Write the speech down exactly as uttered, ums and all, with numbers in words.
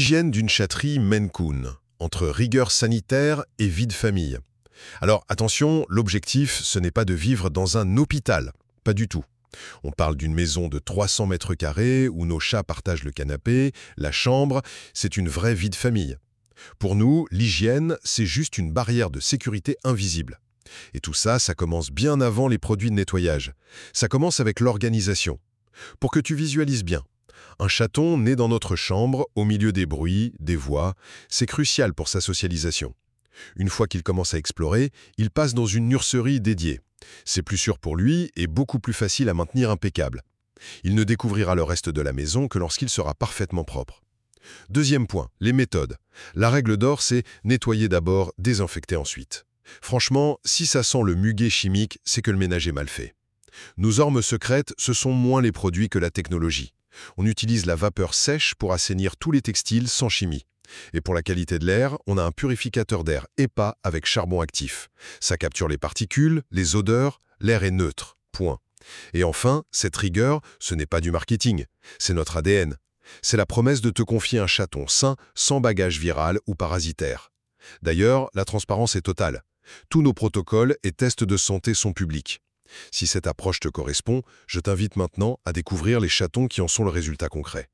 L'hygiène d'une chatterie Maine Coon, entre rigueur sanitaire et vie de famille. Alors attention, l'objectif, ce n'est pas de vivre dans un hôpital, pas du tout. On parle d'une maison de trois cents mètres carrés où nos chats partagent le canapé, la chambre, c'est une vraie vie de famille. Pour nous, l'hygiène, c'est juste une barrière de sécurité invisible. Et tout ça, ça commence bien avant les produits de nettoyage. Ça commence avec l'organisation. Pour que tu visualises bien, un chaton né dans notre chambre, au milieu des bruits, des voix, c'est crucial pour sa socialisation. Une fois qu'il commence à explorer, il passe dans une nurserie dédiée. C'est plus sûr pour lui et beaucoup plus facile à maintenir impeccable. Il ne découvrira le reste de la maison que lorsqu'il sera parfaitement propre. Deuxième point, les méthodes. La règle d'or, c'est nettoyer d'abord, désinfecter ensuite. Franchement, si ça sent le muguet chimique, c'est que le ménage est mal fait. Nos armes secrètes, ce sont moins les produits que la technologie. On utilise la vapeur sèche pour assainir tous les textiles sans chimie. Et pour la qualité de l'air, on a un purificateur d'air E P A avec charbon actif. Ça capture les particules, les odeurs, l'air est neutre. Point. Et enfin, cette rigueur, ce n'est pas du marketing, c'est notre A D N. C'est la promesse de te confier un chaton sain, sans bagage viral ou parasitaire. D'ailleurs, la transparence est totale. Tous nos protocoles et tests de santé sont publics. Si cette approche te correspond, je t'invite maintenant à découvrir les chatons qui en sont le résultat concret.